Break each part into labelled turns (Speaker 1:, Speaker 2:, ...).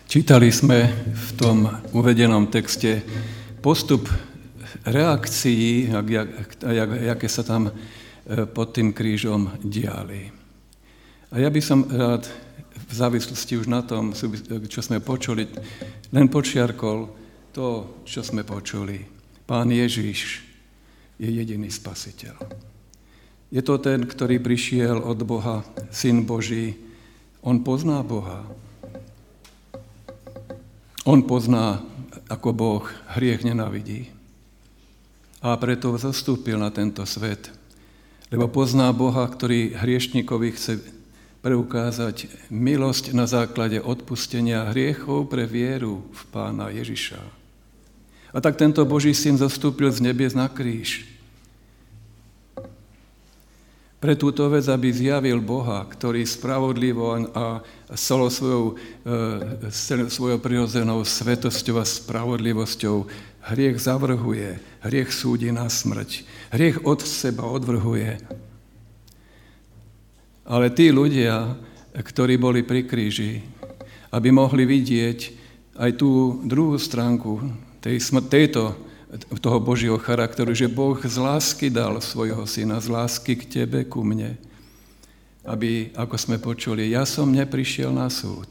Speaker 1: Čítali sme v tom uvedenom texte postup reakcií, aké sa tam pod tým krížom diali. A ja by som rád v závislosti už na tom, čo sme počuli, len počiarkol to, čo sme počuli. Pán Ježiš je jediný spasiteľ. Je to ten, ktorý prišiel od Boha, Syn Boží. On pozná Boha. On pozná, ako Boh hriech nenávidí. A preto zostúpil na tento svet, lebo pozná Boha, ktorý hriešníkovi chce preukázať milosť na základe odpustenia hriechov pre vieru v Pána Ježiša. A tak tento Boží Syn zostúpil z nebies na kríž. Pre túto vec, aby zjavil Boha, ktorý spravodlivo a svojou prirodzenou svetosťou a spravodlivosťou hriech zavrhuje, hriech súdi na smrť, hriech od seba odvrhuje. Ale tí ľudia, ktorí boli pri kríži, aby mohli vidieť aj tú druhú stránku toho Božieho charakteru, že Boh z lásky dal svojho Syna, z lásky k tebe, ku mne. Aby, ako sme počuli, ja som neprišiel na súd,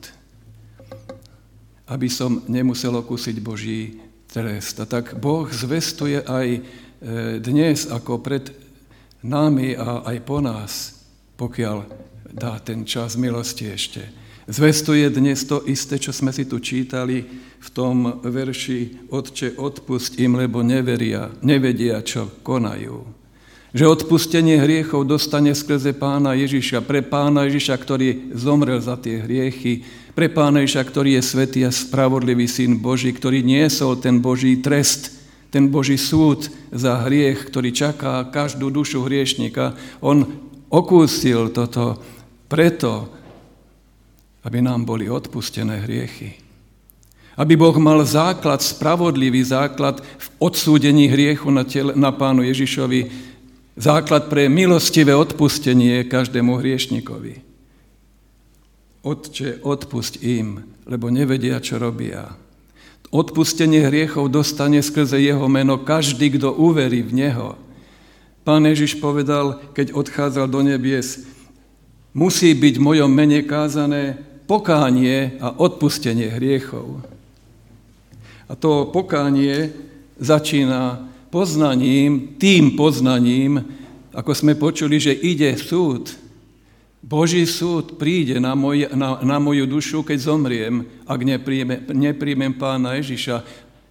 Speaker 1: aby som nemusel okúsiť Boží trest. A tak Boh zvestuje aj dnes, ako pred nami a aj po nás, pokiaľ dá ten čas milosti ešte. Zvestuje dnes to isté, čo sme si tu čítali v tom verši Otče, odpusť im, lebo nevedia, čo konajú. Že odpustenie hriechov dostane skrze Pána Ježiša, pre Pána Ježiša, ktorý zomrel za tie hriechy, pre Pána Ježiša, ktorý je svätý a spravodlivý Syn Boží, ktorý niesol ten Boží trest, ten Boží súd za hriech, ktorý čaká každú dušu hriešnika. On okúsil toto preto, aby nám boli odpustené hriechy. Aby Boh mal základ, spravodlivý základ v odsúdení hriechu na Pánu Ježišovi, základ pre milostivé odpustenie každému hriešnikovi. Otče, odpusť im, lebo nevedia, čo robia. Odpustenie hriechov dostane skrze jeho meno každý, kto uverí v neho. Pán Ježiš povedal, keď odchádzal do nebies, musí byť v mojom mene kázané pokánie a odpustenie hriechov. A to pokánie začína tým poznaním, ako sme počuli, že ide súd. Boží súd príde na moju dušu, keď zomriem, ak nepríjmem Pána Ježiša.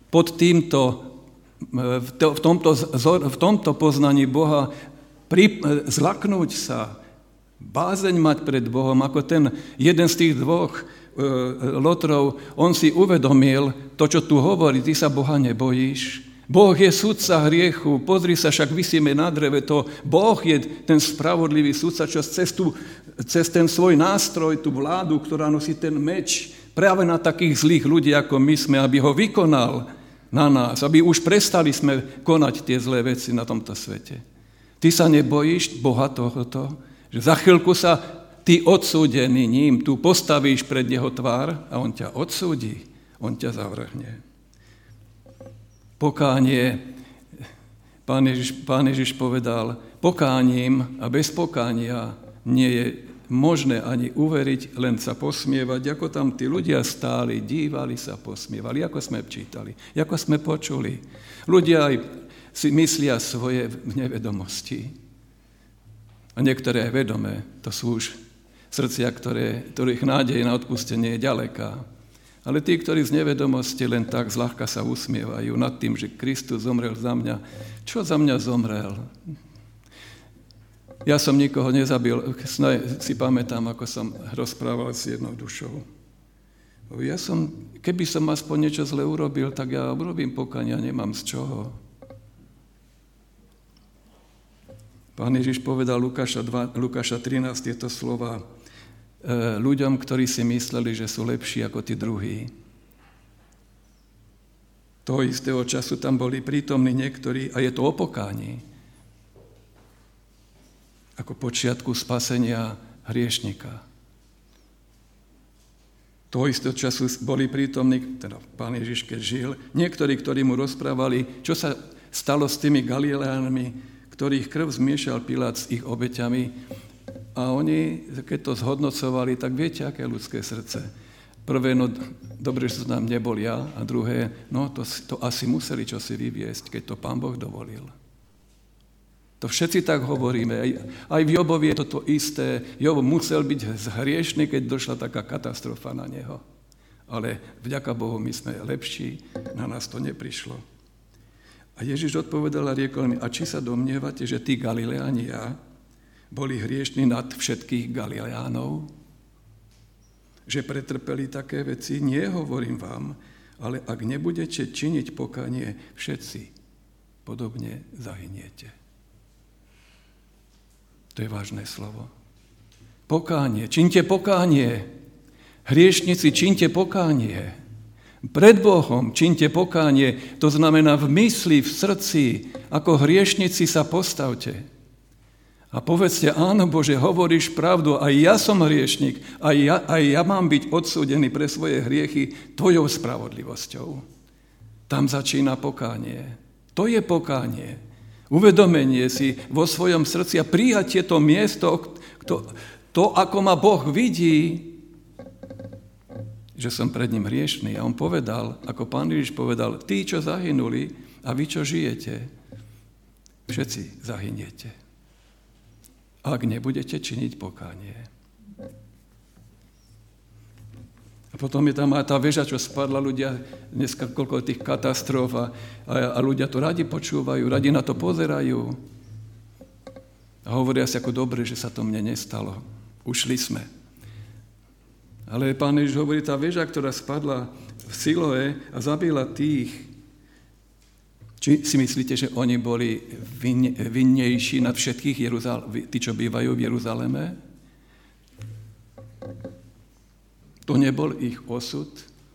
Speaker 1: V tomto poznaní Boha zlaknúť sa, bázeň mať pred Bohom, ako ten jeden z tých dvoch lotrov, on si uvedomil to, čo tu hovorí, ty sa Boha nebojíš. Boh je sudca hriechu, pozri sa, však visíme na dreve to. Boh je ten spravodlivý sudca, čo cez ten svoj nástroj, tú vládu, ktorá nosí ten meč, práve na takých zlých ľudí, ako my sme, aby ho vykonal na nás, aby už prestali sme konať tie zlé veci na tomto svete. Ty sa nebojíš Boha tohoto, že za chvíľku sa ty odsúdený ním, tu postavíš pred jeho tvár a on ťa odsúdi, on ťa zavrhne. Pokánie, Pán Ježiš povedal, pokáním a bez pokánia nie je možné ani uveriť, len sa posmievať, ako tam tí ľudia stáli, dívali sa, posmievali, ako sme čítali, ako sme počuli. Ľudia aj si myslia svoje nevedomosti. A niektoré vedomé, to sú už srdcia, ktorých nádej na odpustenie je ďaleká. Ale tí, ktorí z nevedomosti len tak zľahka sa usmievajú nad tým, že Kristus zomrel za mňa. Čo za mňa zomrel? Ja som nikoho nezabil. Si pamätám, ako som rozprával s jednou dušou. Keby som aspoň niečo zle urobil, tak ja urobím pokánie, nemám z čoho. Pán Ježiš povedal Lukáša 13 tieto slova ľuďom, ktorí si mysleli, že sú lepší ako tí druhí. Toho istého času tam boli prítomní niektorí a je to o pokání. Ako počiatku spasenia hriešnika. Toho istého času boli prítomní, teda Pán Ježiš, keď žil, niektorí, ktorí mu rozprávali, čo sa stalo s tými Galileánmi, ktorých krv zmiešal Pilát s ich obeťami. A oni, keď to zhodnocovali, tak viete, aké ľudské srdce. Prvé, no dobre, že to tam nebol ja, a druhé, no to asi museli čosi vyviesť, keď to Pán Boh dovolil. To všetci tak hovoríme. Aj v Jobovi je to isté. Job musel byť hriešný, keď došla taká katastrofa na neho. Ale vďaka Bohu my sme lepší, na nás to neprišlo. A Ježiš odpovedal a riekol mi, a či sa domnievate, že tí Galileáni boli hriešní nad všetkých Galileánov? Že pretrpeli také veci? Nie, hovorím vám, ale ak nebudete činiť pokánie, všetci podobne zahyniete. To je vážne slovo. Pokánie. Čiňte pokánie. Hriešnici, čiňte pokánie. Pred Bohom čiňte pokánie. To znamená v mysli, v srdci. Ako hriešnici sa postavte. A povedzte, áno Bože, hovoríš pravdu, aj ja som hriešnik, aj ja mám byť odsúdený pre svoje hriechy tvojou spravodlivosťou. Tam začína pokánie. To je pokánie. Uvedomenie si vo svojom srdci a prijatie to miesto, to, ako ma Boh vidí, že som pred ním hriešný. A on povedal, ako Pán Ježiš povedal, tí, čo zahynuli a vy, čo žijete, všetci zahyniete. Ak nebudete činiť pokánie. A potom je tam aj tá väža, čo spadla, ľudia, dneska koľko tých katastrof a ľudia to radi počúvajú, radi na to pozerajú. A hovoria si, ako dobre, že sa to mne nestalo. Ušli sme. Ale Pán Ježiš hovorí, tá väža, ktorá spadla v Siloe a zabila tých, či si myslíte, že oni boli vinnejší nad všetkých tí, čo bývajú v Jeruzaleme? To nebol ich osud,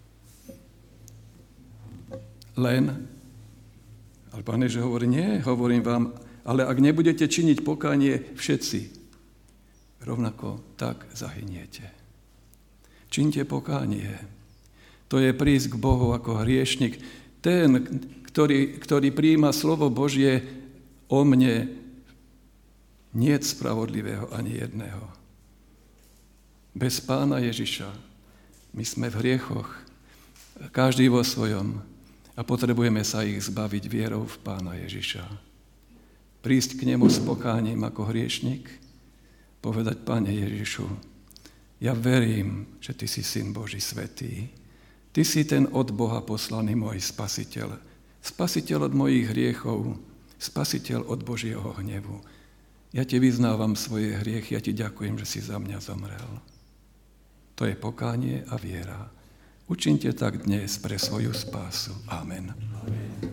Speaker 1: len, ale Pán Ježiš hovorí, nie, hovorím vám, ale ak nebudete činiť pokánie, všetci rovnako tak zahyniete. Čiňte pokánie. To je prísť k Bohu ako hriešnik. Ten, ktorý prijíma slovo Božie o mne, niet spravodlivého ani jedného. Bez Pána Ježiša my sme v hriechoch, každý vo svojom, a potrebujeme sa ich zbaviť vierou v Pána Ježiša. Prísť k nemu s pokáním ako hriešnik, povedať, Pane Ježišu, ja verím, že Ty si Syn Boží svätý. Ty si ten od Boha poslaný môj spasiteľ. Spasiteľ od mojich hriechov, spasiteľ od Božieho hnevu. Ja Ti vyznávam svoje hriechy, ja Ti ďakujem, že si za mňa zomrel. To je pokánie a viera. Učiňte tak dnes pre svoju spásu. Amen. Amen.